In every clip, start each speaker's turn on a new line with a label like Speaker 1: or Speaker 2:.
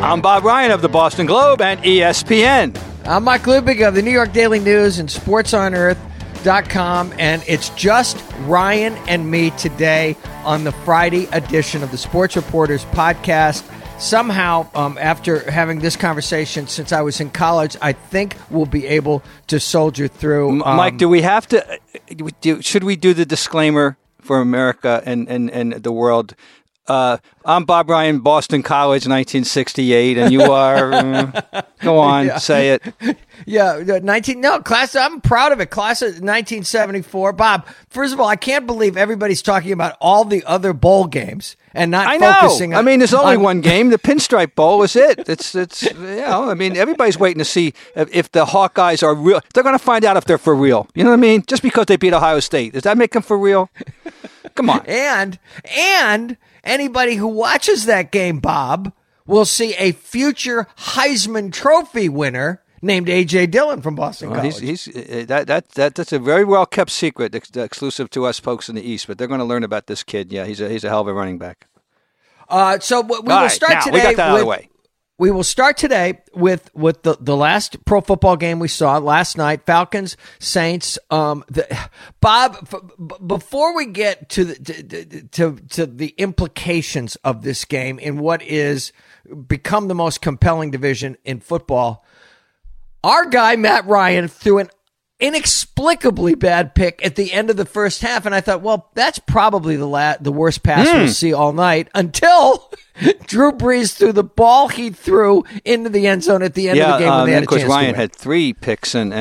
Speaker 1: I'm Bob Ryan of the Boston Globe and ESPN.
Speaker 2: I'm Mike Lubig of the New York Daily News and SportsOnEarth.com, and it's just Ryan and me today on the Friday edition of the Sports Reporters podcast. Somehow, after having this conversation since I was in college, I think we'll be able to soldier through.
Speaker 1: Mike, do we have to? Should we do the disclaimer for America and the world? I'm Bob Ryan, Boston College, 1968, and you are. Go on, say it.
Speaker 2: Yeah, class. I'm proud of it. Class of 1974. Bob, first of all, I can't believe everybody's talking about all the other bowl games and not focusing on.
Speaker 1: I mean, there's only one game. The Pinstripe Bowl is it. It's I mean, everybody's waiting to see if the Hawkeyes are real. They're going to find out if they're for real. You know what I mean? Just because they beat Ohio State, does that make them for real? Come on.
Speaker 2: And anybody who watches that game, Bob, will see a future Heisman Trophy winner named A.J. Dillon from Boston College.
Speaker 1: That's a very well kept secret, exclusive to us folks in the East. But they're going to learn about this kid. Yeah, he's a hell of a running back.
Speaker 2: So we will start today.
Speaker 1: We got that out of the way.
Speaker 2: We will start today with the last pro football game we saw last night, Falcons Saints. Bob, before we get to the implications of this game in what is become the most compelling division in football, our guy Matt Ryan threw an inexplicably bad pick at the end of the first half, and I thought, well, that's probably the worst pass we'll see all night until Drew Brees threw the ball he threw into the end zone at the end of the game when they had a chance to win.
Speaker 1: Ryan had 3 picks, and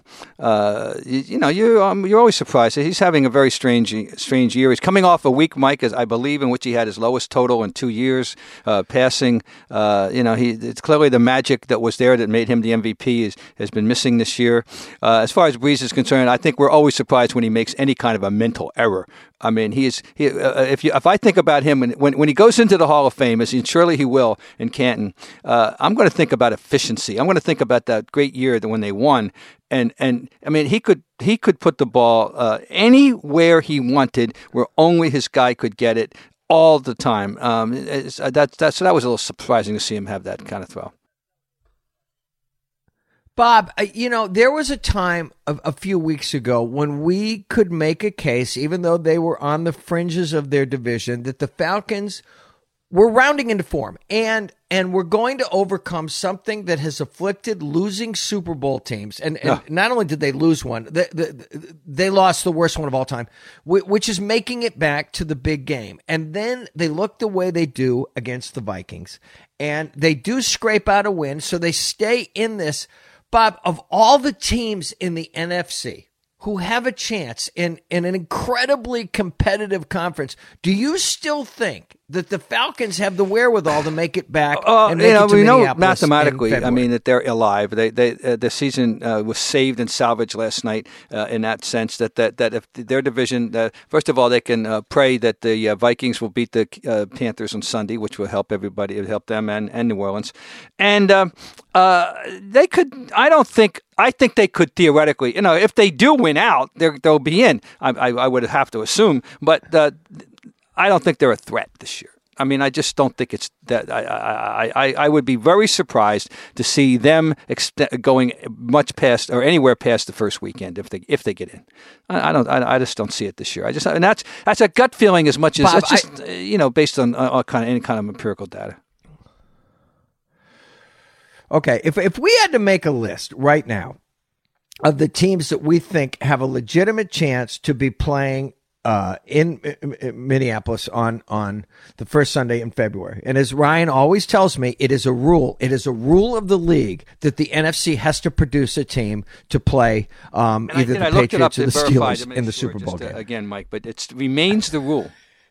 Speaker 1: you're always surprised. He's having a very strange year. He's coming off a week, Mike, as I believe, in which he had his lowest total in 2 years passing. It's clearly the magic that was there that made him the MVP has been missing this year. As far as Brees is concerned, I think we're always surprised when he makes any kind of a mental error. I mean, if I think about him when he goes into the Hall of Fame, as surely he will in Canton, I'm going to think about efficiency. I'm going to think about that great year when they won, and I mean, he could put the ball anywhere he wanted, where only his guy could get it all the time. That was a little surprising to see him have that kind of throw.
Speaker 2: Bob, there was a time a few weeks ago when we could make a case, even though they were on the fringes of their division, that the Falcons were rounding into form and we're going to overcome something that has afflicted losing Super Bowl teams. And not only did they lose one, they lost the worst one of all time, which is making it back to the big game. And then they look the way they do against the Vikings, and they do scrape out a win, so they stay in this. Bob, of all the teams in the NFC who have a chance in an incredibly competitive conference, do you still think that the Falcons have the wherewithal to make it back and make it to Minneapolis
Speaker 1: know mathematically, I mean, that they're alive. The season was saved and salvaged last night in that sense that if their division, first of all, they can pray that the Vikings will beat the Panthers on Sunday, which will help everybody. It will help them and New Orleans. And they could, I think they could theoretically, if they do win out, they'll be in. I would have to assume, but I don't think they're a threat this year. I mean, I just don't think it's that. I would be very surprised to see them going much past or anywhere past the first weekend if they get in. I just don't see it this year. And that's a gut feeling as much as Bob, it's just based on any kind of empirical data.
Speaker 2: Okay, if we had to make a list right now of the teams that we think have a legitimate chance to be playing in Minneapolis on the first Sunday in February, and as Ryan always tells me, it is a rule of the league that the NFC has to produce a team to play either the Patriots or the Steelers in the Super Bowl game.
Speaker 1: Again, Mike, but it remains the rule.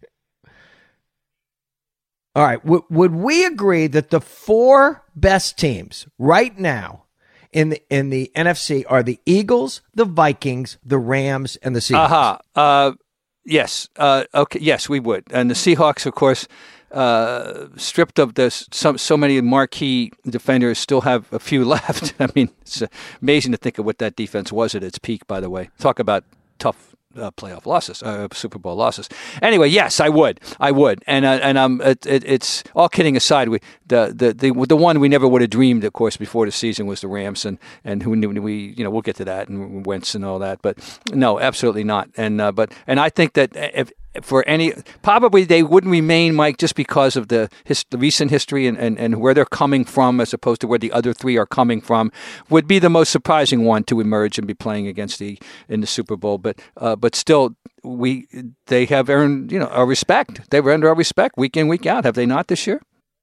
Speaker 2: All right. Would we agree that the 4 best teams right now in the NFC are the Eagles, the Vikings, the Rams, and the Seahawks?
Speaker 1: Yes. Okay. Yes, we would. And the Seahawks, of course, stripped of this, so many marquee defenders, still have a few left. I mean, it's amazing to think of what that defense was at its peak. By the way, talk about tough playoff losses, Super Bowl losses. Anyway, yes, I would, and it's all kidding aside. The one we never would have dreamed, of course, before the season was the Rams, and who knew we'll get to that and Wentz and all that, but no, absolutely not. And I think that if for any, probably they wouldn't remain, Mike, just because of the recent history and where they're coming from, as opposed to where the other three are coming from, would be the most surprising one to emerge and be playing against in the Super Bowl. But still, they have earned our respect. They've earned our respect week in, week out. Have they not this year?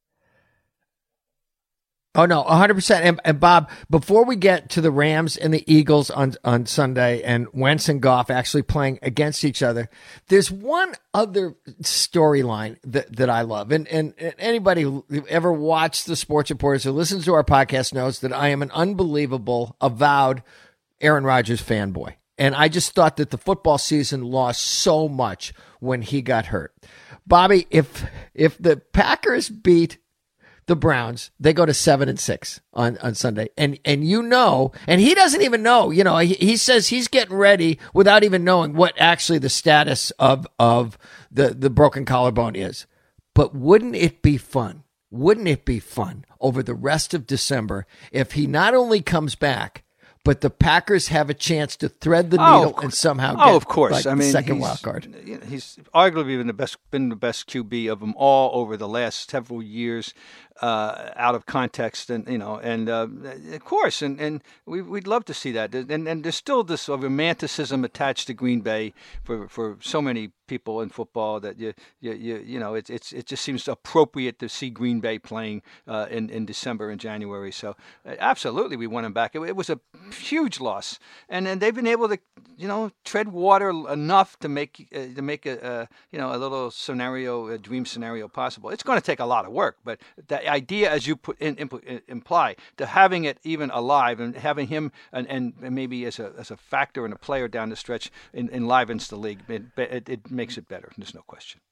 Speaker 2: Oh, no, 100%. And Bob, before we get to the Rams and the Eagles on Sunday and Wentz and Goff actually playing against each other, there's one other storyline that I love. And anybody who ever watched the Sports Reporters or listens to our podcast knows that I am an unbelievable, avowed Aaron Rodgers fanboy. And I just thought that the football season lost so much when he got hurt. Bobby, if the Packers beat the Browns, they go to 7-6 on Sunday. And and he doesn't even know, he says he's getting ready without even knowing what actually the status of the broken collarbone is. But wouldn't it be fun? Wouldn't it be fun over the rest of December if he not only comes back, but the Packers have a chance to thread the needle and somehow get
Speaker 1: of course.
Speaker 2: the second wild card.
Speaker 1: He's arguably been the best QB of them all over the last several years. Out of context, and of course, and we'd love to see that, and there's still this romanticism attached to Green Bay for so many people in football that it just seems appropriate to see Green Bay playing in December and January. So absolutely, we want him back. It was a huge loss, and they've been able to tread water enough to make a little scenario, a dream scenario possible. It's going to take a lot of work, but the idea, as you imply, to having it even alive and having him and maybe as a factor and a player down the stretch enlivens the league. It makes it better. There's no question.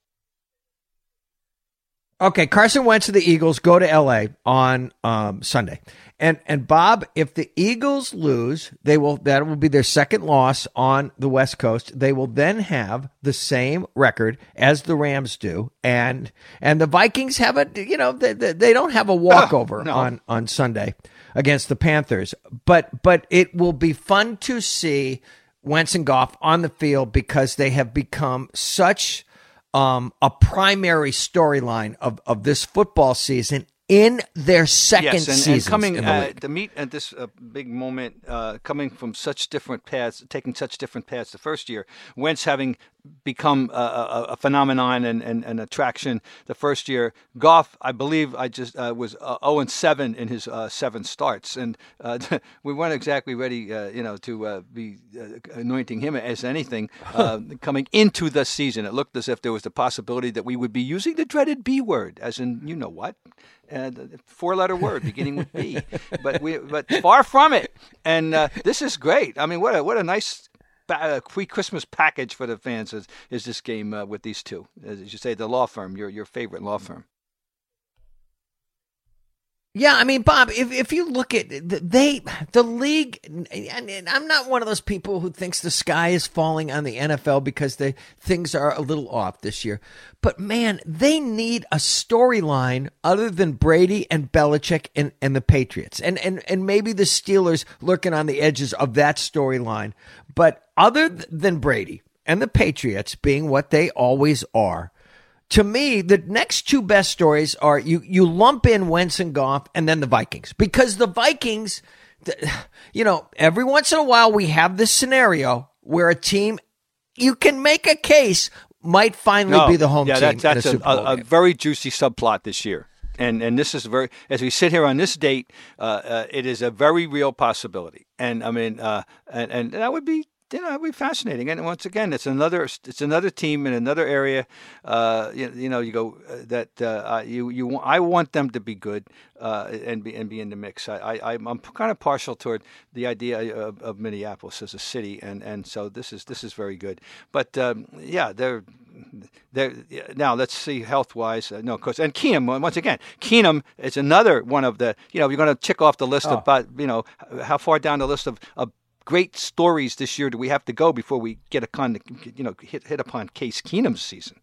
Speaker 2: Okay, Carson Wentz of the Eagles go to L.A. on Sunday. And Bob, if the Eagles lose, that will be their second loss on the West Coast. They will then have the same record as the Rams do, and the Vikings have they don't have a walkover on Sunday against the Panthers. But it will be fun to see Wentz and Goff on the field because they have become such a primary storyline of this football season in their second season. And
Speaker 1: coming to meet at this big moment, coming from such different paths, taking such different paths the first year, Wentz having become a phenomenon and an attraction the first year. Goff, I believe, was 0-7 in his 7 starts, and we weren't exactly ready, to be anointing him as anything coming into the season. It looked as if there was the possibility that we would be using the dreaded B word, as in what. A 4-letter word beginning with B, but far from it. And this is great. I mean, what a nice pre-Christmas package for the fans is this game with these two, as you say, the law firm, your favorite law firm.
Speaker 2: Yeah, I mean, Bob, if you look at the league, and I'm not one of those people who thinks the sky is falling on the NFL because things are a little off this year. But man, they need a storyline other than Brady and Belichick and the Patriots, and maybe the Steelers lurking on the edges of that storyline. But other than Brady and the Patriots being what they always are, to me, the next two best stories are you lump in Wentz and Goff and then the Vikings. Because the Vikings, every once in a while we have this scenario where a team, you can make a case, might finally be the home team.
Speaker 1: That's a very juicy subplot this year. And this is as we sit here on this date, it is a very real possibility. And I mean, and that would be, it'd be fascinating. And once again, it's another team in another area. You go I want them to be good and be in the mix. I'm kind of partial toward the idea of Minneapolis as a city, and so this is very good. But they're now let's see health wise. No, of course, and Keenum once again. Keenum is another one of the. You're going to check off the list about how far down the list of great stories this year do we have to go before we get hit upon Case Keenum's season?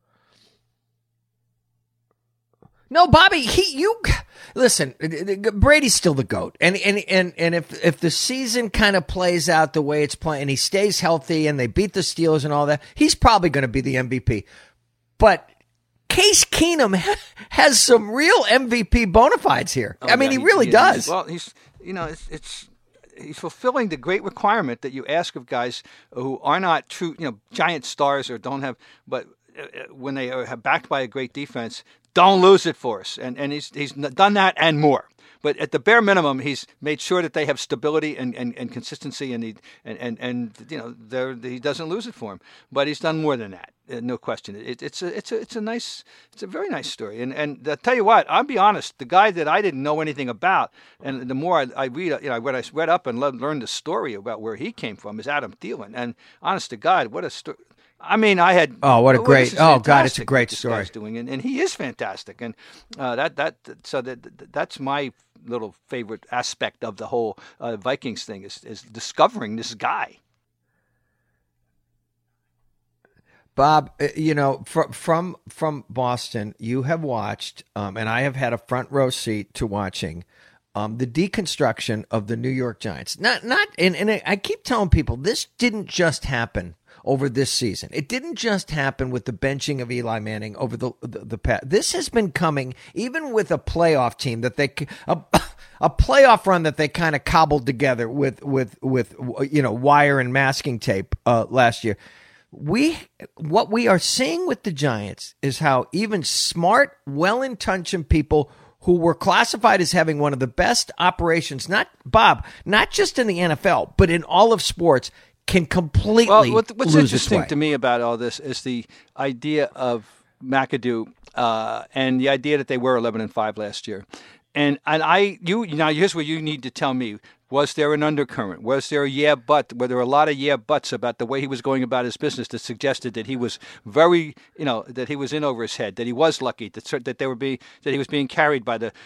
Speaker 2: No, Bobby, listen, Brady's still the GOAT. And if the season kind of plays out the way it's playing and he stays healthy and they beat the Steelers and all that, he's probably going to be the MVP. But Case Keenum has some real MVP bona fides here. He really does.
Speaker 1: Well, he's fulfilling the great requirement that you ask of guys who are not true, giant stars or don't have, but when they are backed by a great defense, don't lose it for us. And he's done that and more. But at the bare minimum, he's made sure that they have stability and consistency, and he doesn't lose it for him. But he's done more than that, no question. It's a very nice story. And I'll tell you what, I'll be honest, the guy that I didn't know anything about, and the more I read, I read up and learned the story about where he came from, is Adam Thielen. And honest to God, what a story. I had.
Speaker 2: Oh, what a great! Oh, God, it's a great story.
Speaker 1: Doing, and he is fantastic, and that's my little favorite aspect of the whole Vikings thing is discovering this guy.
Speaker 2: Bob, from Boston, you have watched, and I have had a front row seat to watching the deconstruction of the New York Giants. And I keep telling people this didn't just happen over this season. It didn't just happen with the benching of Eli Manning over the past. This has been coming even with a playoff team that a playoff run that they kind of cobbled together with wire and masking tape last year. What we are seeing with the Giants is how even smart, well-intentioned people who were classified as having one of the best operations, not just in the NFL, but in all of sports, can completely
Speaker 1: what's
Speaker 2: lose
Speaker 1: interesting
Speaker 2: its way.
Speaker 1: to me about all this is the idea of McAdoo and the idea that they were 11-5 last year. And here's what you need to tell me. Was there an undercurrent? Was there were there a lot of buts about the way he was going about his business that suggested that he was very, that he was in over his head, that he was lucky, that he was being carried by the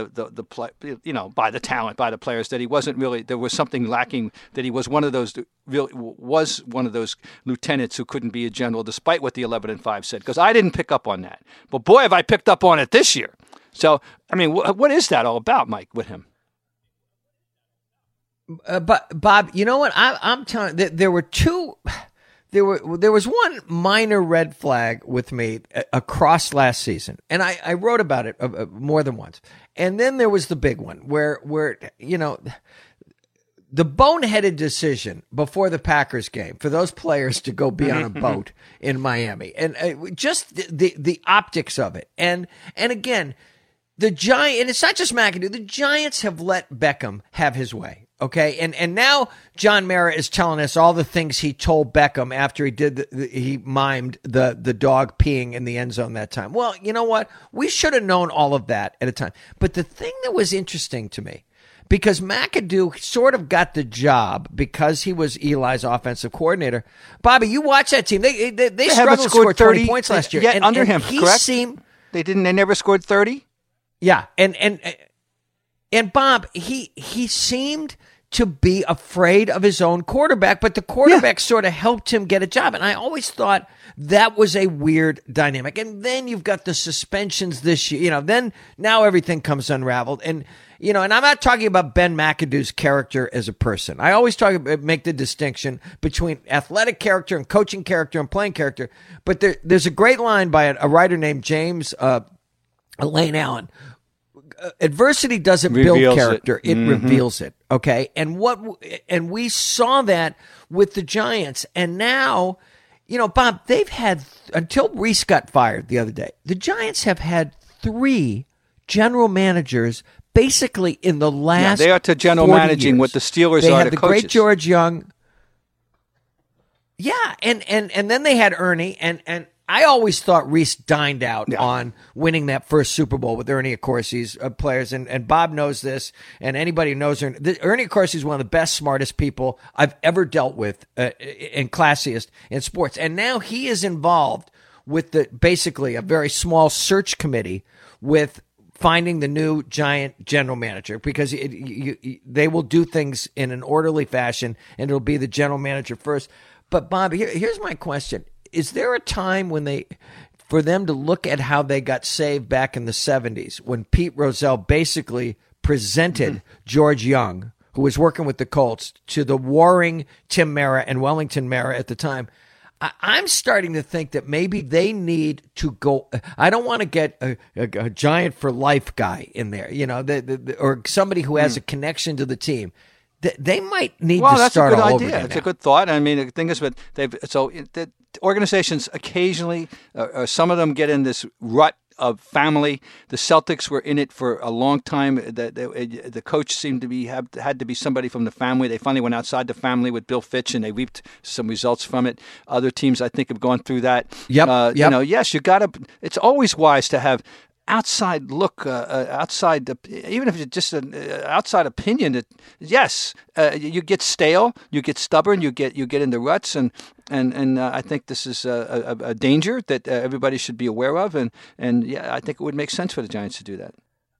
Speaker 1: talent, by the players, that he wasn't really, there was something lacking, that he was one of those lieutenants who couldn't be a general, despite what the 11-5 said. Because I didn't pick up on that, but boy, have I picked up on it this year. So, what is that all about, Mike, with him?
Speaker 2: But Bob, you know what? I'm telling you, there was one minor red flag with me across last season, and I wrote about it more than once. And then there was the big one where the boneheaded decision before the Packers game for those players to go be on a boat in Miami, and just the optics of it, and again. And it's not just McAdoo. The Giants have let Beckham have his way, okay? And now John Mara is telling us all the things he told Beckham after he did he mimed the dog peeing in the end zone that time. Well, you know what? We should have known all of that at a time. But the thing that was interesting to me, because McAdoo sort of got the job because he was Eli's offensive coordinator. Bobby, you watch that team. They struggled to score 30 points last year.
Speaker 1: Yeah, under him, correct? They never scored 30?
Speaker 2: Yeah, and Bob, he seemed to be afraid of his own quarterback, but the quarterback sort of helped him get a job. And I always thought that was a weird dynamic. And then you've got the suspensions this year. Then now everything comes unraveled. And and I'm not talking about Ben McAdoo's character as a person. I always make the distinction between athletic character and coaching character and playing character. But there's a great line by a writer named James Elaine Allen. Adversity doesn't build character; it reveals it. Okay, and we saw that with the Giants, and now, Bob, they've had until Reese got fired the other day. The Giants have had 3 general managers basically in the last.
Speaker 1: They are to general managing what the Steelers
Speaker 2: are
Speaker 1: to
Speaker 2: the
Speaker 1: coaches.
Speaker 2: Great George Young. Yeah, and then they had Ernie and. I always thought Reese dined out on winning that first Super Bowl with Ernie Accorsi's players, and Bob knows this, and anybody who knows Ernie Accorsi is one of the best, smartest people I've ever dealt with, and classiest in sports. And now he is involved with basically a very small search committee with finding the new Giant general manager, because they will do things in an orderly fashion, and it'll be the general manager first. But Bob, here's my question: is there a time for them to look at how they got saved back in the 70s, when Pete Rozelle basically presented George Young, who was working with the Colts, to the warring Tim Mara and Wellington Mara at the time? I'm starting to think that maybe they need to go. I don't want to get a Giant for life guy in there, or somebody who has a connection to the team. They might need to start all over again.
Speaker 1: Well, that's a good idea. It's a good thought. I mean, the thing is, but the organizations occasionally, some of them get in this rut of family. The Celtics were in it for a long time. The coach seemed to had to be somebody from the family. They finally went outside the family with Bill Fitch, and they reaped some results from it. Other teams, I think, have gone through that.
Speaker 2: Yep.
Speaker 1: Yes, you got to. It's always wise to have outside look, even if it's just an outside opinion. Yes, you get stale, you get stubborn, you get into ruts, and I think this is a danger that everybody should be aware of, and yeah, I think it would make sense for the Giants to do that.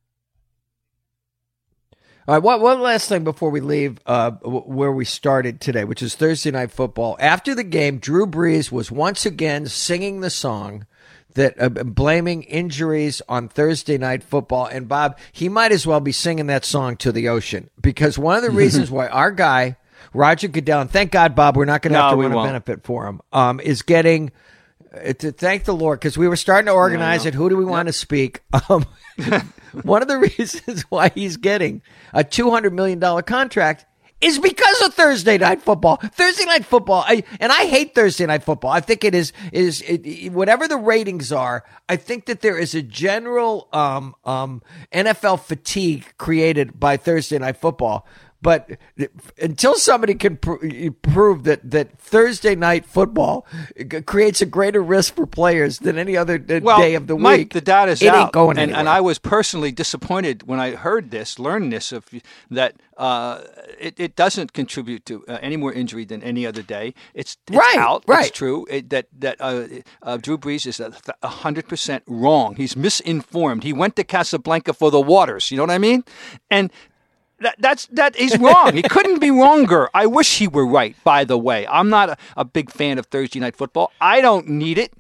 Speaker 2: All right, one last thing before we leave where we started today, which is Thursday Night Football. After the game, Drew Brees was once again singing the song that blaming injuries on Thursday Night Football. And Bob, he might as well be singing that song to the ocean, because one of the reasons why our guy, Roger Goodell, and thank God, Bob, we're not going to have to run a benefit for him, is getting, to thank the Lord, because we were starting to organize it. Who do we want to speak? One of the reasons why he's getting a $200 million contract is because of Thursday Night Football. Thursday Night Football, and I hate Thursday Night Football. I think it is whatever the ratings are, I think that there is a general NFL fatigue created by Thursday Night Football. But until somebody can prove that Thursday Night Football creates a greater risk for players than any other day of the
Speaker 1: Mike,
Speaker 2: week,
Speaker 1: the data's
Speaker 2: it
Speaker 1: out.
Speaker 2: Ain't going anywhere.
Speaker 1: And I was personally disappointed when I learned this, that it doesn't contribute to any more injury than any other day. It's out.
Speaker 2: Right.
Speaker 1: It's true. That Drew Brees is 100% wrong. He's misinformed. He went to Casablanca for the waters. You know what I mean? And he's wrong. He couldn't be wronger. I wish he were right, by the way. I'm not a big fan of Thursday Night Football. I don't need it.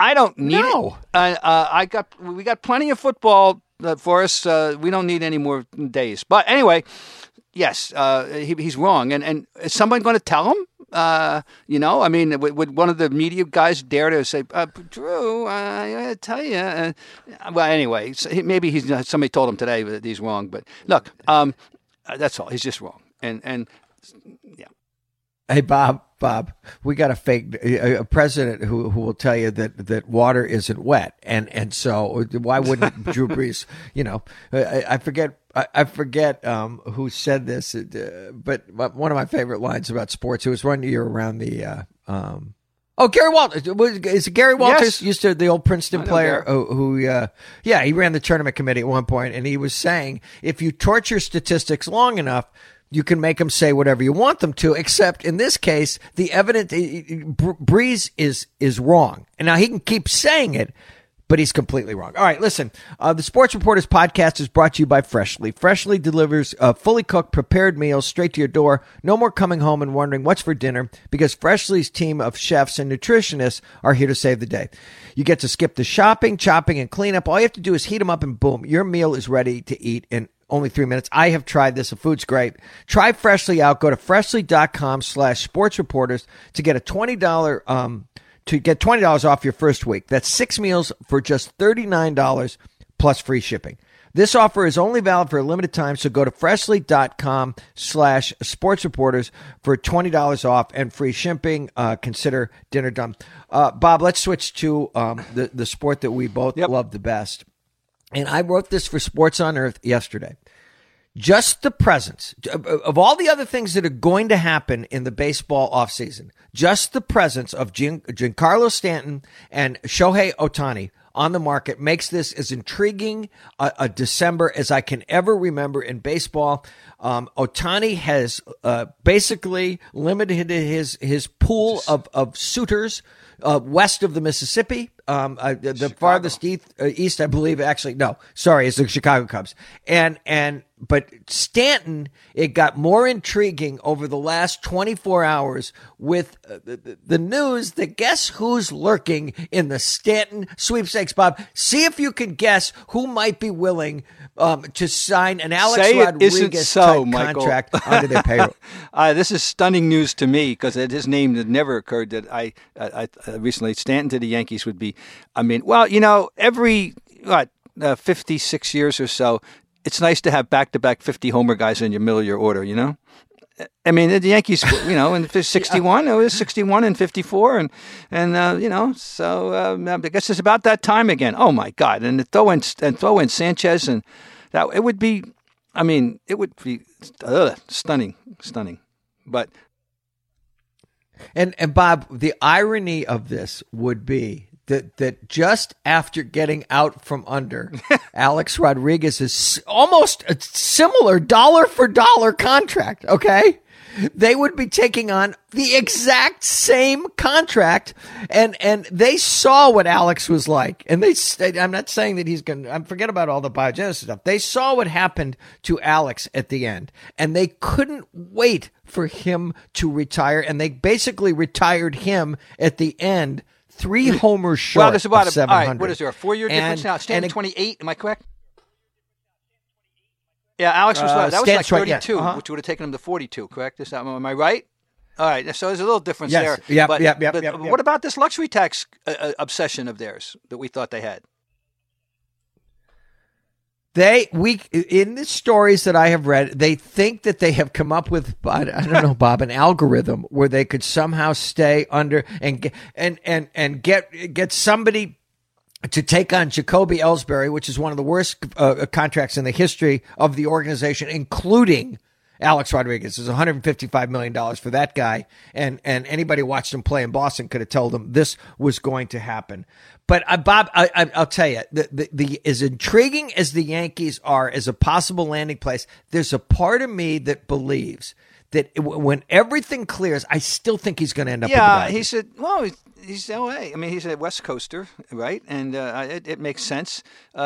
Speaker 1: We got plenty of football for us. We don't need any more days. But anyway, yes, he's wrong. And is someone going to tell him? I mean, would one of the media guys dare to say, Drew, I tell you. Well, anyway, maybe somebody told him today that he's wrong. But look, that's all. He's just wrong. And yeah.
Speaker 2: Hey, Bob, we got a president who will tell you that water isn't wet. And so why wouldn't Drew Brees, I forget who said this, but one of my favorite lines about sports, it was one year around the, Gary Walters. Is it Gary Walters?
Speaker 1: Yes.
Speaker 2: The old Princeton player who he ran the tournament committee at one point, and he was saying if you torture statistics long enough, you can make them say whatever you want them to, except in this case, the evidence, Brees is wrong. And now he can keep saying it, but he's completely wrong. All right, listen, the Sports Reporters podcast is brought to you by Freshly. Freshly delivers fully cooked, prepared meals straight to your door. No more coming home and wondering what's for dinner, because Freshly's team of chefs and nutritionists are here to save the day. You get to skip the shopping, chopping, and cleanup. All you have to do is heat them up and boom, your meal is ready to eat in only 3 minutes. I have tried this. The food's great. Try Freshly out. Go to freshly.com/sportsreporters to get a $20 off your first week. That's 6 meals for just $39 plus free shipping. This offer is only valid for a limited time, so go to freshly.com/sportsreporters for $20 off and free shipping. Consider dinner done. Bob, let's switch to the sport that we both love the best. And I wrote this for Sports on Earth yesterday. Just the presence of all the other things that are going to happen in the baseball offseason, just the presence of Giancarlo Stanton and Shohei Ohtani on the market makes this as intriguing a December as I can ever remember in baseball. Ohtani has basically limited his pool of suitors west of the Mississippi. The farthest east, I believe. Actually, no, sorry, it's the Chicago Cubs. But Stanton, it got more intriguing over the last 24 hours with the news that guess who's lurking in the Stanton sweepstakes, Bob. See if you can guess who might be willing to sign an Alex Rodriguez type contract under their payroll.
Speaker 1: This is stunning news to me because his name had never occurred that I recently Stanton to the Yankees would be. I mean, well, every 56 years or so, it's nice to have back-to-back 50 homer guys in your middle of your order, I mean, the Yankees, in 61, it was 61 and 54, so I guess it's about that time again. Oh my God! And throw in Sanchez, and that it would be stunning. But
Speaker 2: and Bob, the irony of this would be that just after getting out from under Alex Rodriguez's almost a similar dollar for dollar contract, okay? They would be taking on the exact same contract, and they saw what Alex was like. And I'm not saying that he's going to, forget about all the biogenesis stuff. They saw what happened to Alex at the end, and they couldn't wait for him to retire, and they basically retired him at the end. 3 homers short.
Speaker 1: Well, there's about
Speaker 2: of 700.
Speaker 1: All right, what is there? A 4-year difference now? Stanton 28. Am I correct? Yeah, Alex was that was like 32, which would have taken him to 42. Correct? Am I right? All right. So there's a little difference there.
Speaker 2: Yep.
Speaker 1: What about this luxury tax obsession of theirs that we thought they had?
Speaker 2: In the stories that I have read, they think that they have come up with, I don't know, Bob, an algorithm where they could somehow stay under and get somebody to take on Jacoby Ellsbury, which is one of the worst contracts in the history of the organization, including Alex Rodriguez. There's $155 million for that guy, and anybody who watched him play in Boston could have told them this was going to happen. But Bob, I'll tell you, the as intriguing as the Yankees are as a possible landing place, there's a part of me that believes that when everything clears, I still think he's going to end up.
Speaker 1: Yeah, he said, well, he's LA. I mean, he's a West Coaster, right? And it makes sense.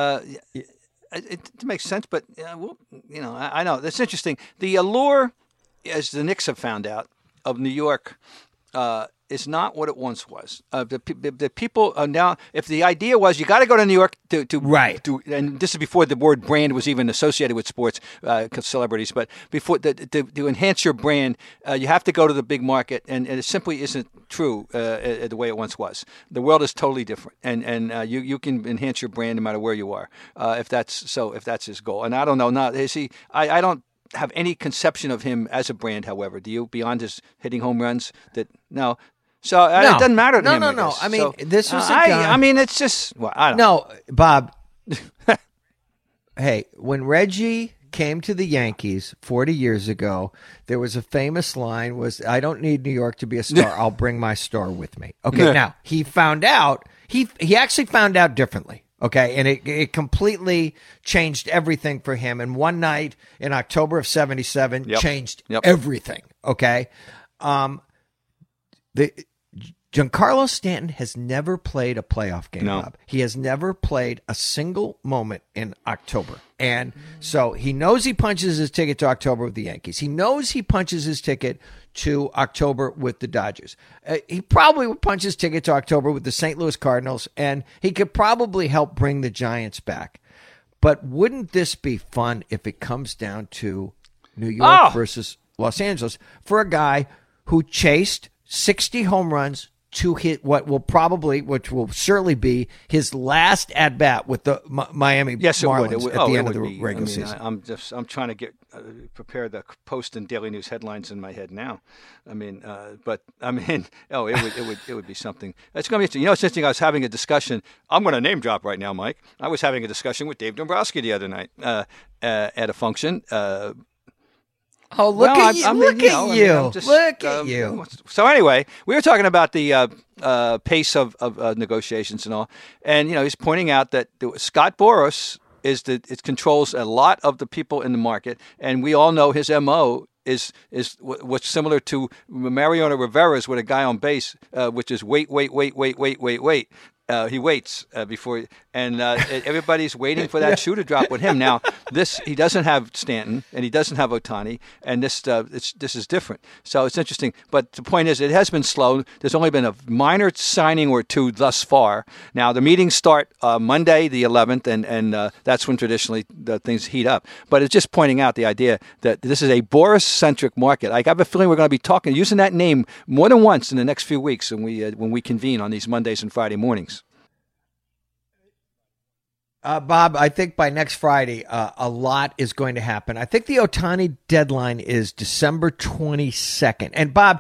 Speaker 1: It makes sense, but I know that's interesting. The allure, as the Knicks have found out, of New York is not what it once was. The people are now. If the idea was you got to go to New York to and this is before the word brand was even associated with sports celebrities, but before to enhance your brand, you have to go to the big market, and it simply isn't true the way it once was. The world is totally different, and you can enhance your brand no matter where you are. If that's his goal, and I don't know. Now, I don't have any conception of him as a brand. However, do you, beyond his hitting home runs? No. So it doesn't matter to him.
Speaker 2: No. I mean, this was a guy.
Speaker 1: I mean, it's just. Well, I don't know.
Speaker 2: Bob. Hey, when Reggie came to the Yankees 40 years ago, there was a famous line: "Was I don't need New York to be a star. I'll bring my star with me." Okay. Now he found out. He actually found out differently. Okay, and it completely changed everything for him. And one night in October of '77 changed everything. Okay, Giancarlo Stanton has never played a playoff game, Bob. He has never played a single moment in October. And so he knows he punches his ticket to October with the Yankees. He knows he punches his ticket to October with the Dodgers. He probably would punch his ticket to October with the St. Louis Cardinals, and he could probably help bring the Giants back. But wouldn't this be fun if it comes down to New York versus Los Angeles for a guy who chased 60 home runs to hit which will certainly be his last at bat with the Miami Marlins at the end of the regular season.
Speaker 1: I'm trying to prepare the Post and Daily News headlines in my head now. It would be something. It's going to be interesting. It's interesting. I was having a discussion. I'm going to name drop right now, Mike. I was having a discussion with Dave Dombrowski the other night at a function.
Speaker 2: Look at you.
Speaker 1: So anyway, we were talking about the pace of negotiations and all. And, he's pointing out that Scott Boras it controls a lot of the people in the market. And we all know his MO is what's similar to Mariano Rivera's with a guy on base, which is wait. He waits before, and everybody's waiting for that shoe to drop with him. Now, he doesn't have Stanton, and he doesn't have Ohtani, and this is different. So it's interesting. But the point is, it has been slow. There's only been a minor signing or two thus far. Now, the meetings start Monday, the 11th, and that's when traditionally things heat up. But it's just pointing out the idea that this is a Boras-centric market. I have a feeling we're going to be using that name more than once in the next few weeks when we convene on these Mondays and Friday mornings.
Speaker 2: Bob, I think by next Friday, a lot is going to happen. I think the Ohtani deadline is December 22nd. And Bob,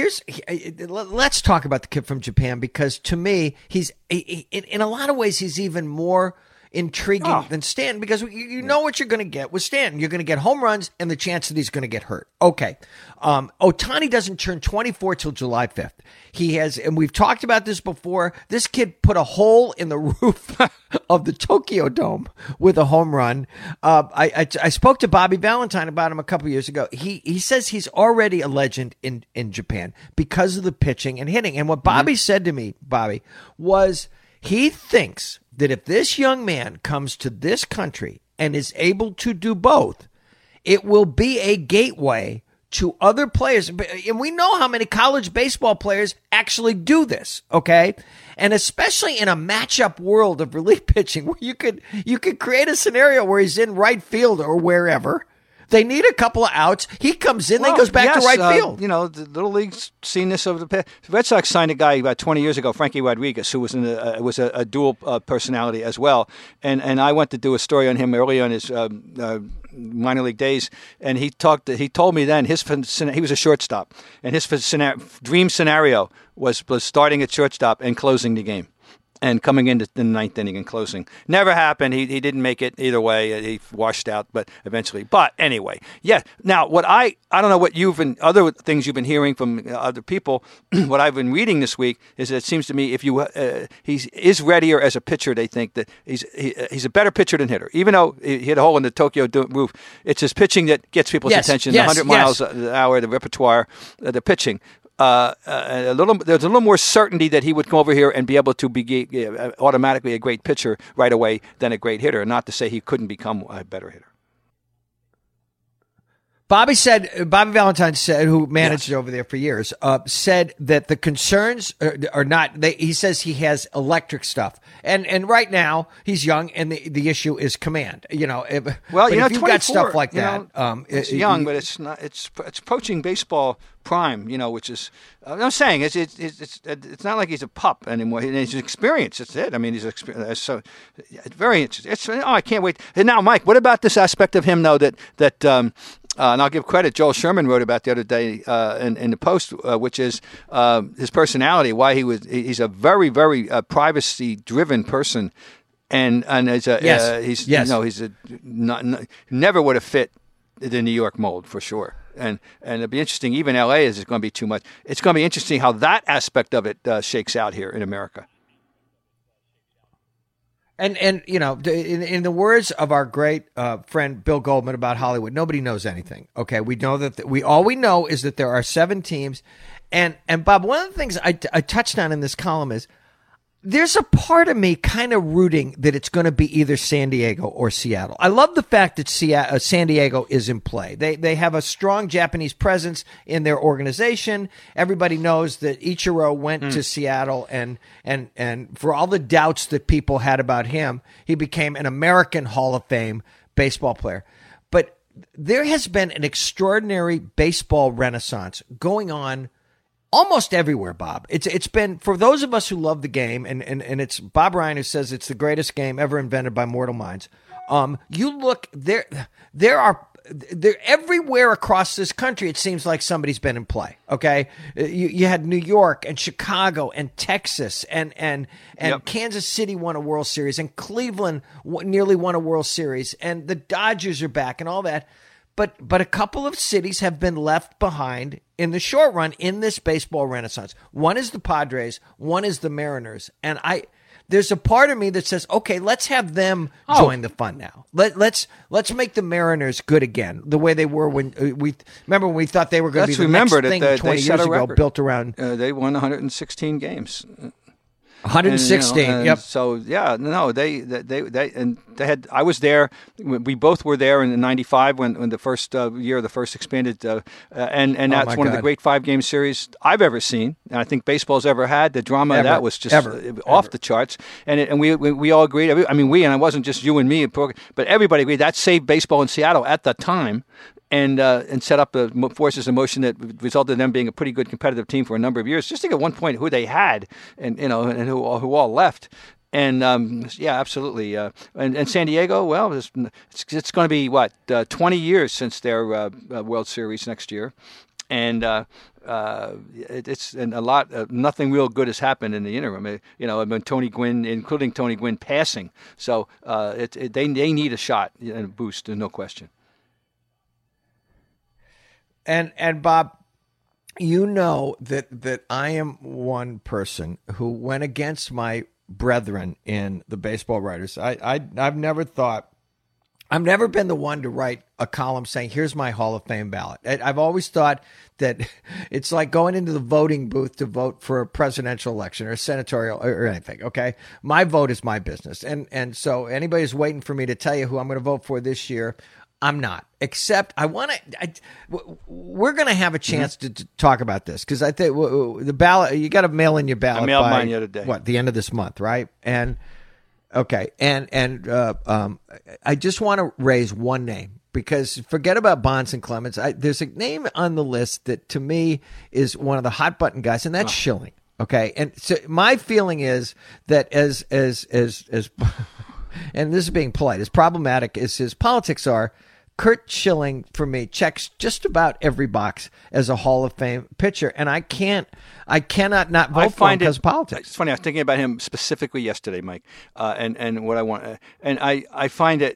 Speaker 2: let's talk about the kid from Japan, because to me, in a lot of ways, he's even more intriguing than Stanton, because you know what you're going to get with Stanton. You're going to get home runs and the chance that he's going to get hurt. Okay. Ohtani doesn't turn 24 till July 5th. He has, and we've talked about this before, this kid put a hole in the roof of the Tokyo Dome with a home run. I spoke to Bobby Valentine about him a couple years ago. He says he's already a legend in Japan because of the pitching and hitting. And what Bobby said to me, Bobby, was he thinks that if this young man comes to this country and is able to do both, it will be a gateway to other players. And we know how many college baseball players actually do this, okay? And especially in a matchup world of relief pitching, where you could create a scenario where he's in right field or wherever. They need a couple of outs. He comes in, then he goes back to right field.
Speaker 1: The Little League's seen this over the past. The Red Sox signed a guy about 20 years ago, Frankie Rodriguez, who was a dual personality as well. And I went to do a story on him early on his minor league days, and he told me then he was a shortstop, and his dream scenario was starting at shortstop and closing the game. And coming into the ninth inning and closing. Never happened. He didn't make it either way. He washed out, but eventually. But anyway, yeah. Now, what I don't know what other things you've been hearing from other people, what I've been reading this week is that it seems to me if he is readier as a pitcher, they think that he's a better pitcher than hitter. Even though he hit a hole in the Tokyo roof, it's his pitching that gets people's attention, the 100 miles an hour, the repertoire, the pitching. There's a little more certainty that he would come over here and be able to be automatically a great pitcher right away than a great hitter. Not to say he couldn't become a better hitter.
Speaker 2: Bobby Valentine said, who managed it over there for years, said that the concerns are not. He says he has electric stuff, and right now he's young, and the issue is command. If you've got stuff like that,
Speaker 1: it's young, but it's not. It's approaching baseball prime. Which is I'm saying it's not like he's a pup anymore. He's experienced. That's it. I mean, he's experienced. So it's very interesting. I can't wait. And now, Mike, what about this aspect of him though that and I'll give credit. Joel Sherman wrote about the other day in the Post, which is his personality. Why he's a very, very privacy-driven person, and never would have fit the New York mold for sure. And it'd be interesting. Even L.A. is going to be too much. It's going to be interesting how that aspect of it shakes out here in America.
Speaker 2: And in the words of our great friend Bill Goldman about Hollywood, nobody knows anything. Okay, we know that all we know is that there are 7 teams, and Bob, one of the things I touched on in this column is there's a part of me kind of rooting that it's going to be either San Diego or Seattle. I love the fact that San Diego is in play. They have a strong Japanese presence in their organization. Everybody knows that Ichiro went to Seattle, and for all the doubts that people had about him, he became an American Hall of Fame baseball player. But there has been an extraordinary baseball renaissance going on almost everywhere, Bob. It's been, for those of us who love the game, and it's Bob Ryan who says it's the greatest game ever invented by mortal minds. You look, they're everywhere across this country, it seems like somebody's been in play, okay? You had New York and Chicago and Texas and Kansas City won a World Series, and Cleveland nearly won a World Series, and the Dodgers are back and all that. But a couple of cities have been left behind in the short run in this baseball renaissance. One is the Padres, one is the Mariners, and there's a part of me that says, okay, let's have them join the fun now. Let's make the Mariners good again, the way they were when we thought they were going to be the next thing 20 years ago, built around.
Speaker 1: They won 116 games.
Speaker 2: 116.
Speaker 1: And,
Speaker 2: yep.
Speaker 1: So yeah, no, they had. I was there. We both were there in '95 when the first year of the first expanded, and that's one of the great 5-game series I've ever seen, and I think baseball's ever had. The drama of that was just off the charts, and we all agreed. I mean, and it wasn't just you and me, but everybody agreed that saved baseball in Seattle at the time. And set up the forces in motion that resulted in them being a pretty good competitive team for a number of years. Just think at one point who they had, and who all left. And yeah, absolutely. And San Diego, well, it's going to be 20 years since their World Series next year, and it's a lot. Nothing real good has happened in the interim. Tony Gwynn, including Tony Gwynn, passing. So they need a shot and a boost, no question.
Speaker 2: And Bob, you know that I am one person who went against my brethren in the baseball writers. I've never been the one to write a column saying, here's my Hall of Fame ballot. I've always thought that it's like going into the voting booth to vote for a presidential election or a senatorial or anything, okay? My vote is my business. And so anybody who's waiting for me to tell you who I'm going to vote for this year, I'm not, except we're going to have a chance to talk about this because I think the ballot, you got to mail in your ballot.
Speaker 1: I mailed mine the other day.
Speaker 2: The end of this month, right? And okay. And I just want to raise one name because forget about Bonds and Clemens. There's a name on the list that to me is one of the hot button guys, and that's Schilling. Okay. And so my feeling is that as and this is being polite, as problematic as his politics are, Curt Schilling, for me, checks just about every box as a Hall of Fame pitcher, and I cannot not vote for him because of politics.
Speaker 1: It's funny. I was thinking about him specifically yesterday, Mike, and what I want, and I find it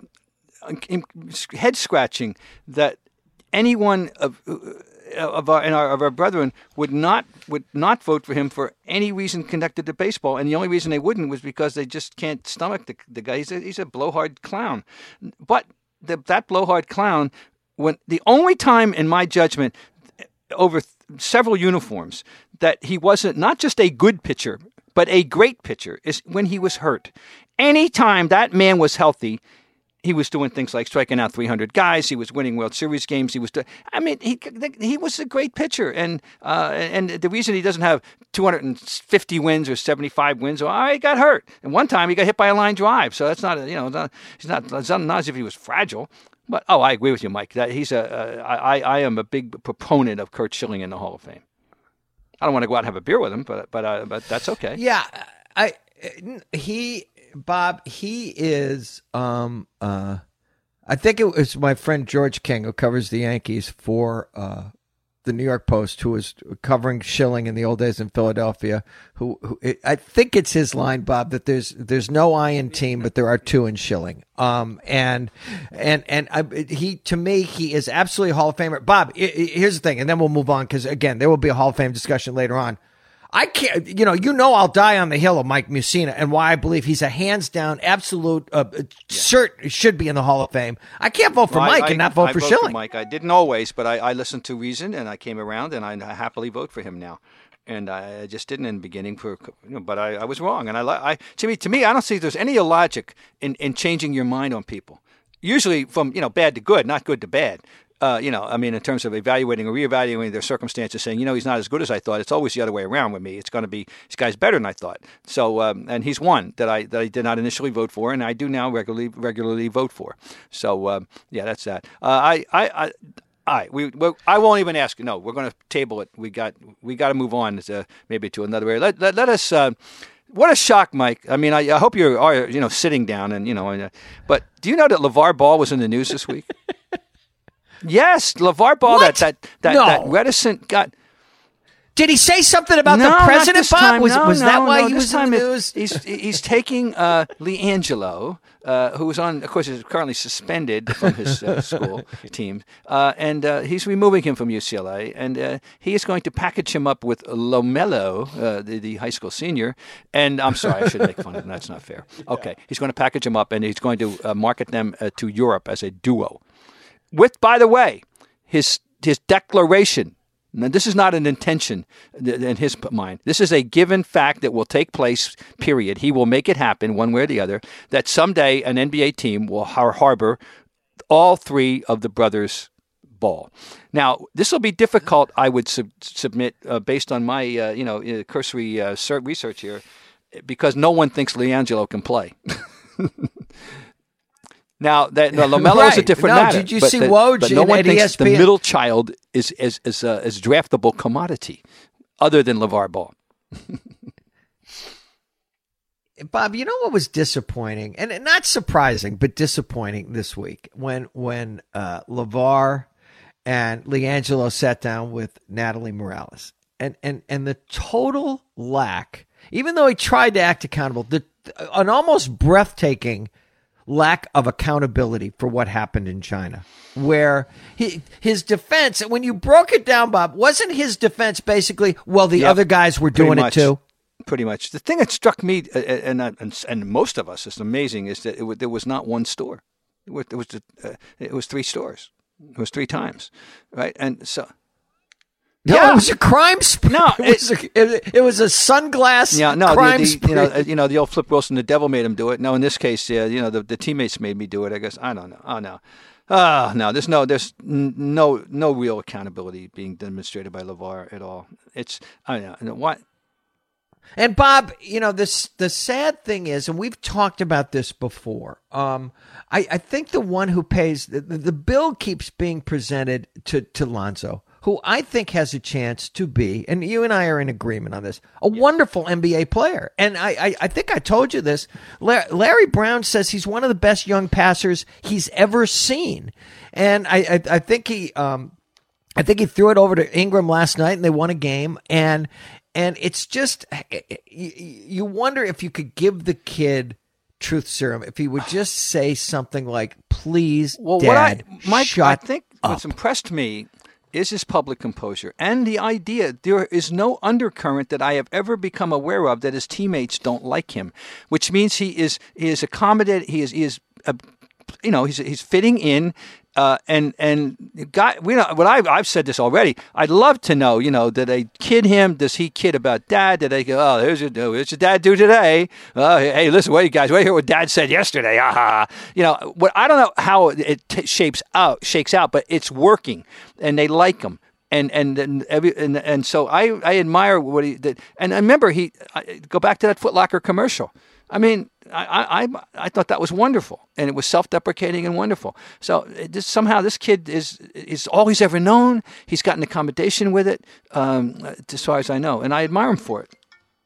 Speaker 1: head scratching that anyone of our brethren would not vote for him for any reason connected to baseball, and the only reason they wouldn't was because they just can't stomach the guy. He's a blowhard clown, but. That blowhard clown, when the only time in my judgment over several uniforms that he wasn't not just a good pitcher, but a great pitcher is when he was hurt. Anytime that man was healthy, he was doing things like striking out 300 guys. He was winning World Series games. He was a great pitcher, and the reason he doesn't have 250 wins or 75 wins, he got hurt. And one time he got hit by a line drive. So that's not it's not as if he was fragile. But I agree with you, Mike. That I am a big proponent of Curt Schilling in the Hall of Fame. I don't want to go out and have a beer with him, but that's okay.
Speaker 2: Yeah, Bob, he is, I think it was my friend George King, who covers the Yankees for the New York Post, who was covering Schilling in the old days in Philadelphia, I think it's his line, Bob, that there's no I in team, but there are two in Schilling. To me, he is absolutely a Hall of Famer. Bob, here's the thing, and then we'll move on, because again, there will be a Hall of Fame discussion later on. I can't, I'll die on the hill of Mike Mussina and why I believe he's a hands down, absolute, cert should be in the Hall of Fame. I can't vote for Mike and not vote for Schilling.
Speaker 1: Mike, I didn't always, but I listened to reason and I came around and I happily vote for him now. And I just didn't in the beginning but I was wrong. And to me, I don't see there's any illogic in changing your mind on people. Usually from, bad to good, not good to bad. In terms of evaluating or reevaluating their circumstances, saying, he's not as good as I thought. It's always the other way around with me. It's going to be, this guy's better than I thought. So, and he's one that I did not initially vote for, and I do now regularly vote for. So, that's that. I won't even ask. No, we're going to table it. We got to move on maybe to another area. Let us. What a shock, Mike. I mean, I hope you are sitting down and but do you know that LeVar Ball was in the news this week? Yes, LeVar Ball, that reticent guy.
Speaker 2: Did he say something about the president, Bob? Was that why he was in the news?
Speaker 1: He's taking LiAngelo, who is of course, is currently suspended from his school team, and he's removing him from UCLA, and he is going to package him up with LaMelo, the high school senior, and I'm sorry, I should make fun of him. That's not fair. Okay, he's going to package him up, and he's going to market them to Europe as a duo. With, by the way, his declaration, Now, this is not an intention in his mind. This is a given fact that will take place, period. He will make it happen one way or the other, that someday an NBA team will harbor all three of the brothers' ball. Now, this will be difficult, I would submit, based on my cursory research here, because no one thinks LiAngelo can play. Now, LaMelo is a different matter.
Speaker 2: Did you see Woj?
Speaker 1: But no one thinks
Speaker 2: ESPN?
Speaker 1: the middle child is draftable commodity, other than LeVar Ball.
Speaker 2: Bob, you know what was disappointing, and not surprising, but disappointing this week when LeVar and LiAngelo sat down with Natalie Morales, and the total lack, even though he tried to act accountable, an almost breathtaking lack of accountability for what happened in China, where his defense, when you broke it down, Bob, wasn't his defense basically, well, the other guys were doing it too?
Speaker 1: Pretty much. The thing that struck me, and most of us, it's amazing, is that there was not one store. It was three stores. It was three times, right? And so...
Speaker 2: No, it was a crime spree. No, it was a sunglass crime spree.
Speaker 1: The old Flip Wilson, the devil made him do it. No, in this case, the teammates made me do it. I guess I don't know. Oh no, no. There's no real accountability being demonstrated by LeVar at all. I don't know what.
Speaker 2: And Bob, the sad thing is, and we've talked about this before. I think the one who pays the bill keeps being presented to Lonzo, who I think has a chance to be, and you and I are in agreement on this, a wonderful NBA player. And I think I told you this. Larry Brown says he's one of the best young passers he's ever seen. And I think he threw it over to Ingram last night, and they won a game. And it's just, you wonder if you could give the kid truth serum, if he would just say something like, please, Dad, shut up.
Speaker 1: I think what's impressed me is his public composure and the idea there is no undercurrent that I have ever become aware of that his teammates don't like him, which means he is accommodated. He's fitting in. I've said this already. I'd love to know, did they kid him? Does he kid about Dad? Did they go, oh, here's your dad do today? Hey, listen, wait, guys, wait, hear what Dad said yesterday. What I don't know how it shakes out, but it's working, and they like him. And so I admire what he did. And I remember go back to that Foot Locker commercial. I mean, I thought that was wonderful, and it was self-deprecating and wonderful. So somehow this kid is all he's ever known. He's got an accommodation with it, as far as I know, and I admire him for it.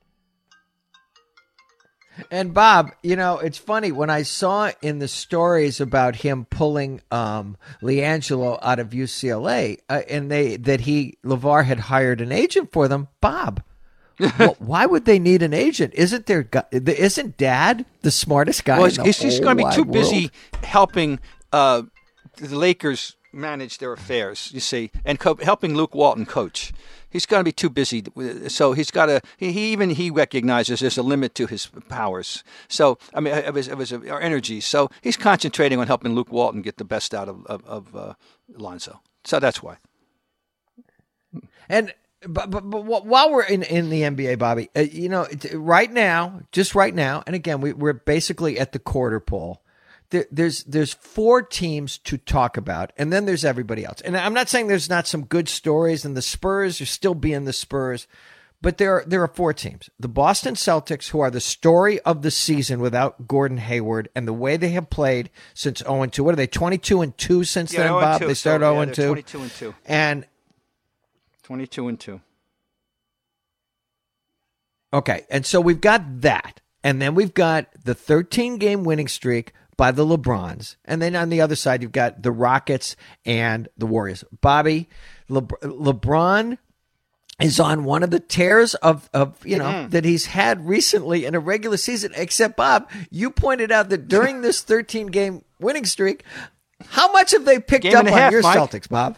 Speaker 2: And Bob, it's funny when I saw in the stories about him pulling LiAngelo out of UCLA, and LeVar had hired an agent for them, Bob. Well, why would they need an agent? Isn't Dad the smartest guy? Well,
Speaker 1: he's going to be too busy helping the Lakers manage their affairs, you see, and helping Luke Walton coach. He's going to be too busy, so he's got to. He recognizes there's a limit to his powers. So our energy. So he's concentrating on helping Luke Walton get the best out of Lonzo. So that's why.
Speaker 2: And. But while we're in the NBA, Bobby, right now, and again, we're basically at the quarter pole. There's four teams to talk about, and then there's everybody else. And I'm not saying there's not some good stories, and the Spurs are still being the Spurs, but there are four teams: the Boston Celtics, who are the story of the season without Gordon Hayward, and the way they have played since 0-2. What are they? 22-2 since then, Bob. They started 0-2.
Speaker 1: 22-2,
Speaker 2: and
Speaker 1: 22-2.
Speaker 2: Okay, and so we've got that. And then we've got the 13-game winning streak by the LeBrons. And then on the other side, you've got the Rockets and the Warriors. Bobby, LeBron is on one of the tears of that he's had recently in a regular season. Except, Bob, you pointed out that during this 13-game winning streak, how much have they picked up on your Celtics, Bob?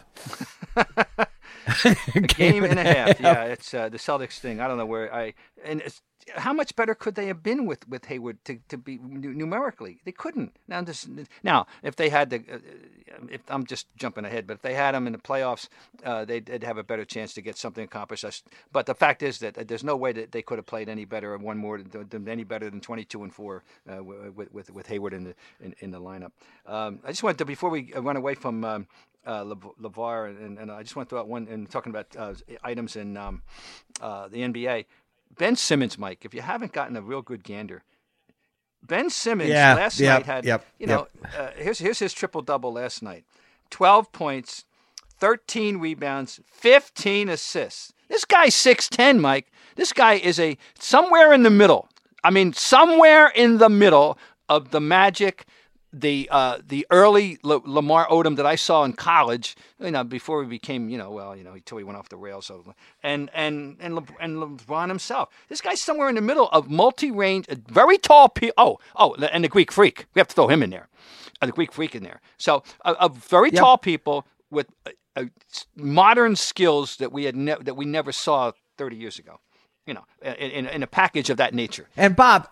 Speaker 1: Game and a half. Yeah, it's the Celtics thing. I don't know where how much better could they have been with Hayward to be numerically? They couldn't. Now, if they had if I'm just jumping ahead, but if they had him in the playoffs, they'd have a better chance to get something accomplished. But the fact is that there's no way that they could have played any better or won more than any better than 22-4 with Hayward in the lineup. I just wanted to, before we run away from LeVar, and I just want to throw out one, and talking about items in the NBA. Ben Simmons, Mike, if you haven't gotten a real good gander, Ben Simmons last night had, here's his triple-double last night. 12 points, 13 rebounds, 15 assists. This guy's 6'10", Mike. This guy is somewhere in the middle. I mean, somewhere in the middle of the Magic, the early Lamar Odom that I saw in college, before he became, until he went off the rails. And LeBron himself. This guy's somewhere in the middle of multi-range, very tall people. And the Greek Freak. We have to throw him in there. The Greek Freak in there. So, very tall people with modern skills that we never saw 30 years ago. In a package of that nature.
Speaker 2: And Bob.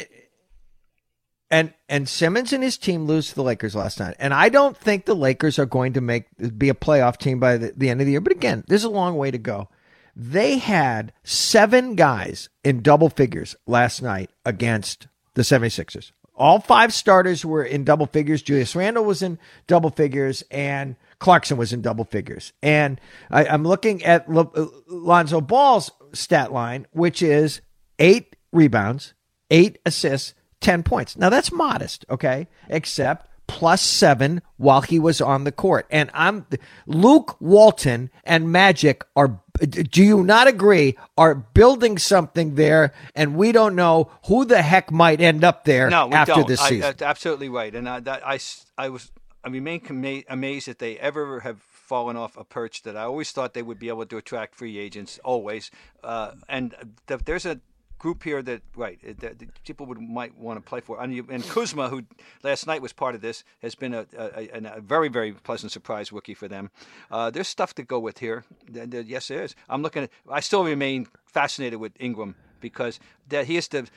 Speaker 2: And Simmons and his team lose to the Lakers last night. And I don't think the Lakers are going to be a playoff team by the end of the year. But again, there's a long way to go. They had 7 guys in double figures last night against the 76ers. All 5 starters were in double figures. Julius Randle was in double figures, and Clarkson was in double figures. And I'm looking at Lonzo Ball's stat line, which is 8 rebounds, 8 assists, 10 points. Now that's modest, okay? Except +7 while he was on the court. And Luke Walton and Magic do you not agree, are building something there, and we don't know who the heck might end up there after this season.
Speaker 1: Absolutely right. And I remain amazed that they ever have fallen off a perch that I always thought they would be able to attract free agents, always. There's a group here that people might want to play for. And Kuzma, who last night was part of this, has been a very, very pleasant surprise rookie for them. There's stuff to go with here. Yes, there is. I still remain fascinated with Ingram because he is the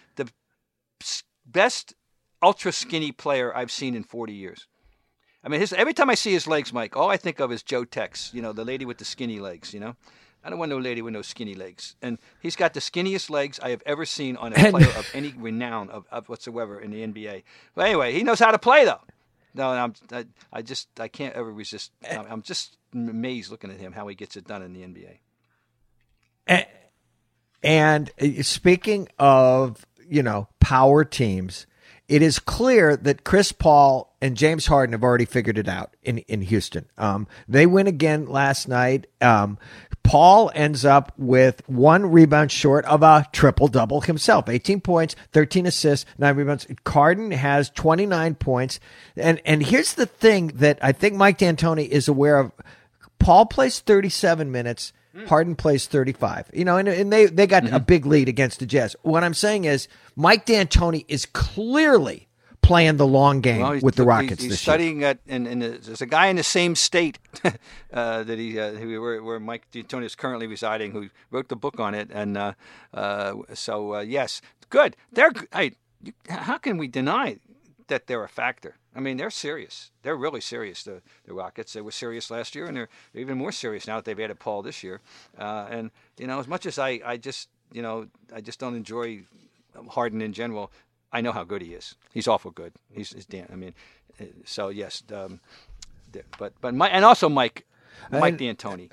Speaker 1: best ultra skinny player I've seen in 40 years. I mean, every time I see his legs, Mike, all I think of is Joe Tex, the lady with the skinny legs, I don't want no lady with no skinny legs. And he's got the skinniest legs I have ever seen on a player of any renown of whatsoever in the NBA. But anyway, he knows how to play, though. No, I can't ever resist. I'm just amazed looking at him, how he gets it done in the NBA.
Speaker 2: And speaking of, power teams, it is clear that Chris Paul and James Harden have already figured it out in Houston. They win again last night. Paul ends up with 1 rebound short of a triple-double himself. 18 points, 13 assists, 9 rebounds. Harden has 29 points. And here's the thing that I think Mike D'Antoni is aware of. Paul plays 37 minutes. Harden plays 35. And they got a big lead against the Jazz. What I'm saying is Mike D'Antoni is clearly playing the long game with the Rockets
Speaker 1: he's
Speaker 2: this
Speaker 1: studying
Speaker 2: year.
Speaker 1: There's a guy in the same state where Mike D'Antoni is currently residing, who wrote the book on it, and yes, good. How can we deny that they're a factor? I mean, they're serious. They're really serious. The Rockets. They were serious last year, and they're even more serious now that they've added Paul this year. As much as I just don't enjoy Harden in general. I know how good he is. He's awful good. He's damn. I mean, so yes. But and also Mike D'Antoni.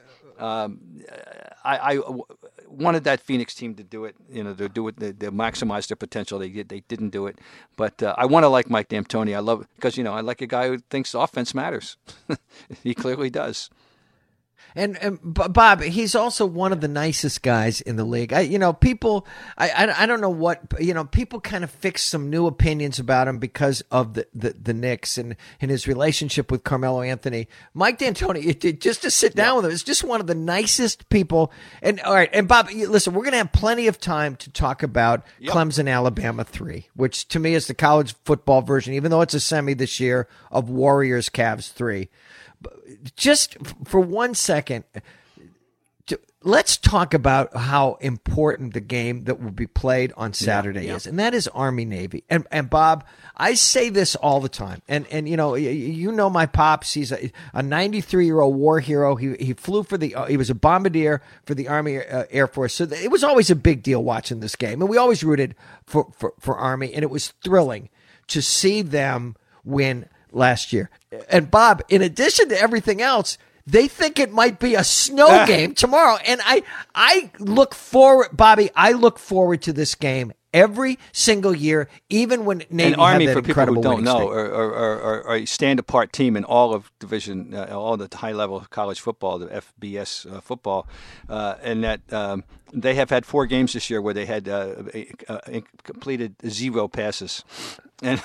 Speaker 1: I wanted that Phoenix team to do it. To do it. They maximize their potential. They didn't do it. But I want to like Mike D'Antoni. I love because I like a guy who thinks offense matters. He clearly does.
Speaker 2: And Bob, he's also one of the nicest guys in the league. People, I don't know what, people kind of fix some new opinions about him because of the Knicks and his relationship with Carmelo Anthony. Mike D'Antoni, just to sit down with him, is just one of the nicest people. And all right, and Bob, listen, we're going to have plenty of time to talk about Clemson, Alabama 3, which to me is the college football version, even though it's a semi this year, of Warriors, Cavs 3. Just for 1 second, let's talk about how important the game that will be played on Saturday is, and that is Army-Navy. And Bob, I say this all the time, and you know my pops. He's a 93-year-old war hero. He flew he was a bombardier for the Army Air Force, so it was always a big deal watching this game, and we always rooted for Army, and it was thrilling to see them win last year. And Bob, in addition to everything else, they think it might be a snow game tomorrow. And I look forward, Bobby, to this game every single year, even when Navy
Speaker 1: and Army,
Speaker 2: have that
Speaker 1: for people who don't know, are a stand-apart team in all of division, all the high-level college football, the FBS football, and that they have had 4 games this year where they had completed 0 passes. And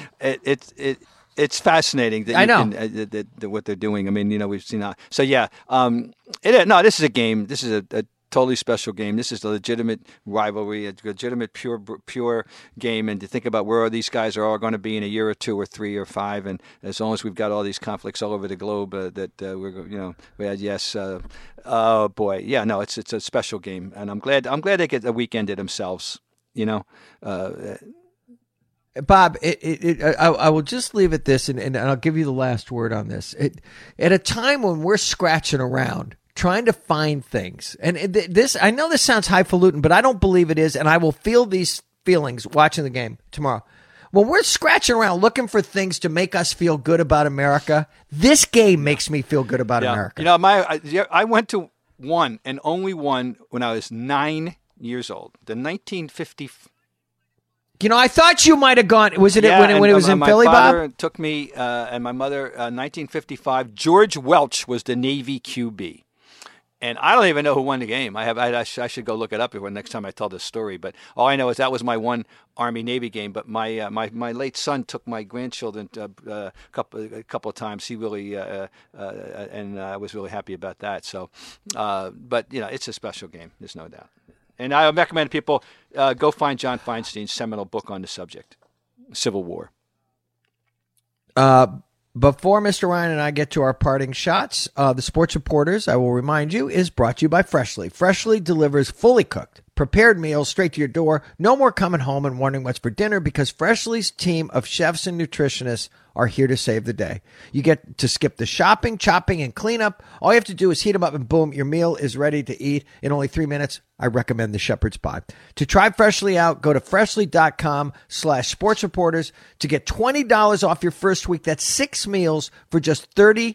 Speaker 1: it's fascinating that
Speaker 2: I know
Speaker 1: that what they're doing. I mean, we've seen that. So yeah, this is a game. This is a totally special game. This is a legitimate rivalry, a legitimate pure game. And to think about where these guys are all going to be in a year or 2 or 3 or 5, and as long as we've got all these conflicts all over the globe, oh boy, yeah, no, it's a special game, and I'm glad they get a weekend to themselves.
Speaker 2: Bob, I will just leave it this, and I'll give you the last word on this. At a time when we're scratching around, trying to find things, and this, I know this sounds highfalutin, but I don't believe it is, and I will feel these feelings watching the game tomorrow. When we're scratching around looking for things to make us feel good about America, this game makes me feel good about America.
Speaker 1: I went to one and only one when I was 9 years old, the 1950.
Speaker 2: I thought you might have gone. Was it when it was in Philly, Bob?
Speaker 1: My father took me and my mother. 1955. George Welch was the Navy QB, and I don't even know who won the game. I should go look it up next time I tell this story. But all I know is that was my one Army Navy game. But my late son took my grandchildren a couple of times. He really and I was really happy about that. So, but it's a special game. There's no doubt. And I recommend people go find John Feinstein's seminal book on the subject, Civil War.
Speaker 2: Before Mr. Ryan and I get to our parting shots, the Sports Reporters, I will remind you, is brought to you by Freshly. Freshly delivers fully cooked, prepared meals straight to your door. No more coming home and wondering what's for dinner, because Freshly's team of chefs and nutritionists are here to save the day. You get to skip the shopping, chopping, and cleanup. All you have to do is heat them up and boom, your meal is ready to eat in only 3 minutes. I recommend the shepherd's pie. To try Freshly out, go to freshly.com/sportsreporters to get $20 off your first week. That's 6 meals for just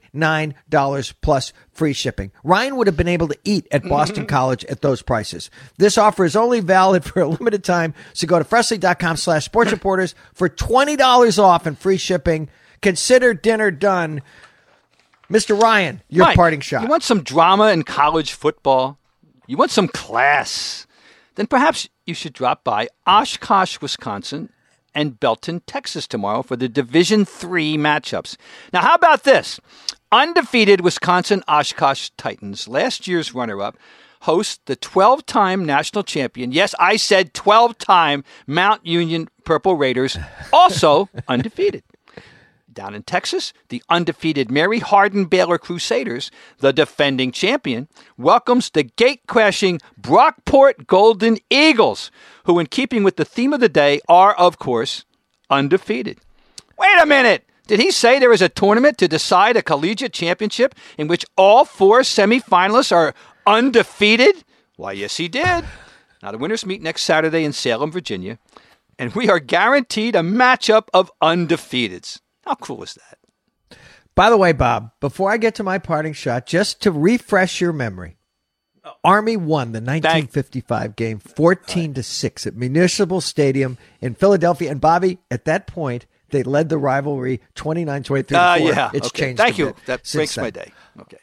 Speaker 2: $39 plus free shipping. Ryan would have been able to eat at Boston College at those prices. This offer is only valid for a limited time, so go to freshly.com/sportsreporters for $20 off and free shipping. Consider dinner done. Mr. Ryan, your
Speaker 1: Mike,
Speaker 2: parting shot.
Speaker 1: You want some drama in college football? You want some class? Then perhaps you should drop by Oshkosh, Wisconsin, and Belton, Texas tomorrow for the Division III matchups. Now, how about this? Undefeated Wisconsin Oshkosh Titans, last year's runner-up, host the 12-time national champion, yes, I said 12-time Mount Union Purple Raiders, also undefeated. Down in Texas, the undefeated Mary Hardin Baylor Crusaders, the defending champion, welcomes the gate-crashing Brockport Golden Eagles, who, in keeping with the theme of the day, are, of course, undefeated. Wait a minute! Did he say there is a tournament to decide a collegiate championship in which all 4 semifinalists are undefeated? Why, yes, he did. Now, the winners meet next Saturday in Salem, Virginia, and we are guaranteed a matchup of undefeateds. How cool is that?
Speaker 2: By the way, Bob, before I get to my parting shot, just to refresh your memory, Army won the 1955 game 14-6 at Municipal Stadium in Philadelphia. And Bobby, at that point, they led the rivalry 29-23.
Speaker 1: Yeah.
Speaker 2: It's changed.
Speaker 1: Thank you.
Speaker 2: Bit
Speaker 1: That breaks my day. Okay.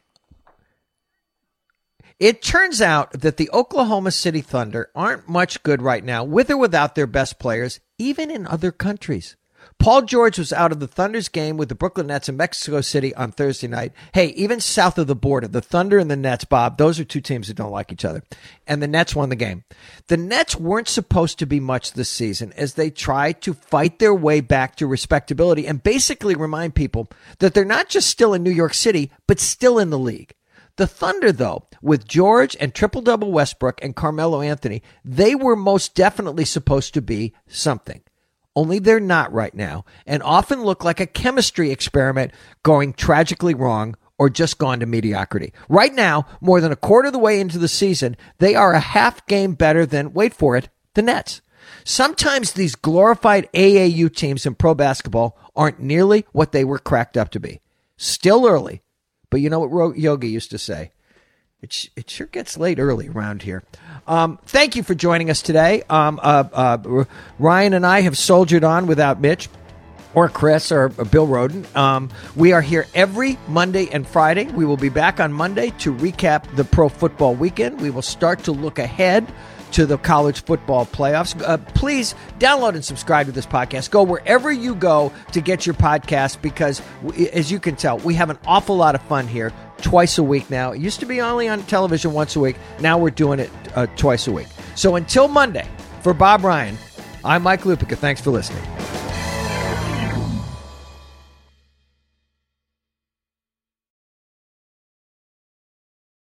Speaker 2: It turns out that the Oklahoma City Thunder aren't much good right now, with or without their best players, even in other countries. Paul George was out of the Thunder's game with the Brooklyn Nets in Mexico City on Thursday night. Hey, even south of the border, the Thunder and the Nets, Bob, those are 2 teams that don't like each other. And the Nets won the game. The Nets weren't supposed to be much this season as they tried to fight their way back to respectability and basically remind people that they're not just still in New York City, but still in the league. The Thunder, though, with George and triple-double Westbrook and Carmelo Anthony, they were most definitely supposed to be something. Only they're not right now, and often look like a chemistry experiment going tragically wrong or just gone to mediocrity. Right now, more than a quarter of the way into the season, they are a half game better than, wait for it, the Nets. Sometimes these glorified AAU teams in pro basketball aren't nearly what they were cracked up to be. Still early. But you know what Yogi used to say? It sure gets late early around here. Thank you for joining us today. Ryan and I have soldiered on without Mitch or Chris or Bill Roden. We are here every Monday and Friday. We will be back on Monday to recap the pro football weekend. We will start to look ahead to the college football playoffs. Please download and subscribe to this podcast. Go wherever you go to get your podcast because, as you can tell, we have an awful lot of fun here twice a week now. It used to be only on television once a week. Now we're doing it twice a week. So until Monday, for Bob Ryan, I'm Mike Lupica. Thanks for listening.